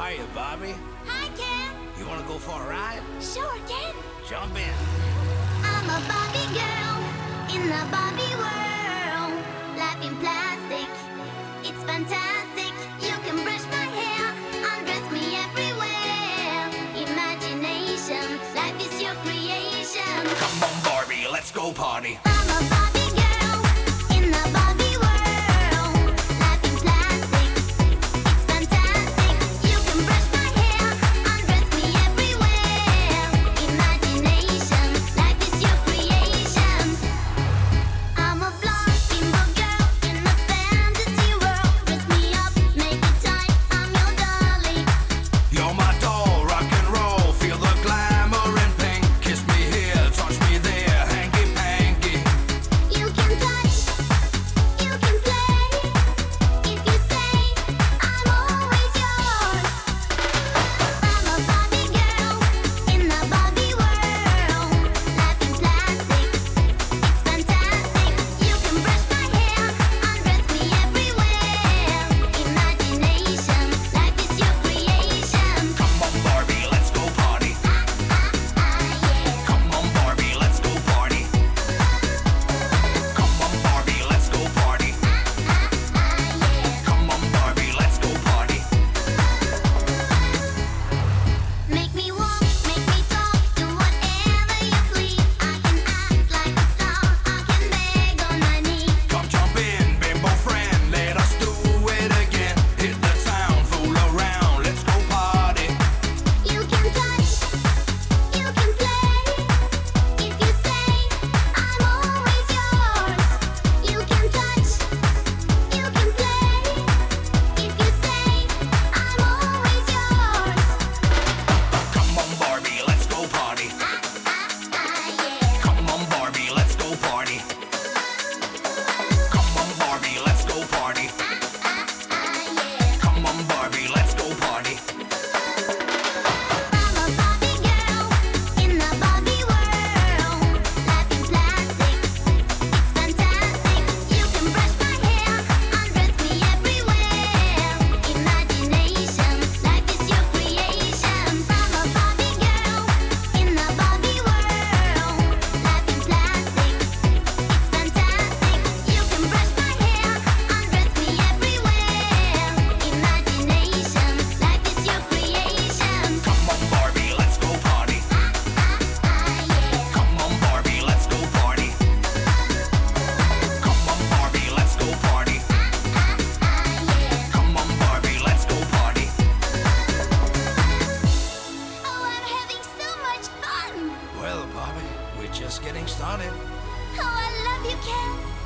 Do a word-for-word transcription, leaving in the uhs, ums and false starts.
Hiya, Bobby. Hi, Ken. You wanna go for a ride? Sure, Ken. Jump in. I'm a Barbie girl in the Barbie world. Life in plastic, it's fantastic. You can brush my hair, undress me everywhere. Imagination, life is your creation. Come on, Barbie, let's go party. I'm a Barbie girl in the Barbie world. Life in plastic, it's fantastic. You can brush my hair, undress me everywhere. Imagination, life is your creation. I'm a blonde bimbo girl in a fantasy world. Dress me up, make it tight, I'm your dolly. You're my doll, rock and roll. Feel the glamour and pink. Kiss me here, touch me there, hanky panky. You can touch, you can play. If you say, I'm always yours. I'm a Barbie girl in the Barbie world. Life in plastic, it's fantastic. You can brush my hair, undress me everywhere. Imagination, life is your creation. Come on, Barbie, let's go party. Ah, yeah. Come on, Barbie, let's go party. Come on, Barbie, let's go party. Ah, yeah. Come on, Barbie, let's go party. Make me walk, make me talk, do whatever you please. I can act like a star, I can beg on my knees. Come jump in, bimbo friend, let us do it again. Hit the town, fool around, let's go party. You can touch, you can play. If you say, I'm always yours. You can touch, you can play. If you say, I'm always yours. Come on, Barbie, let's go party. Ah, yeah. Come on, Barbie, let's go party. Come on, Barbie, let's go party. Ah, yeah. Come on, Barbie, let's go party. I'm a Barbie girl in the Barbie world. Life in plastic, it's fantastic. You can brush my hair, undress me everywhere. Imagination, life is your creation. I'm a Barbie girl in the Barbie world. Life in plastic, it's fantastic. You can brush my hair, undress me everywhere. Imagination, life is your creation. Come on, Barbie, let's go party. Ah, yeah. Come on, Barbie, let's go party. Come on, Barbie, let's go party. Yeah. Come on, Barbie, let's go party. Oh, I'm having so much fun. Well, Barbie, we're just getting started. Oh, I love you, Ken.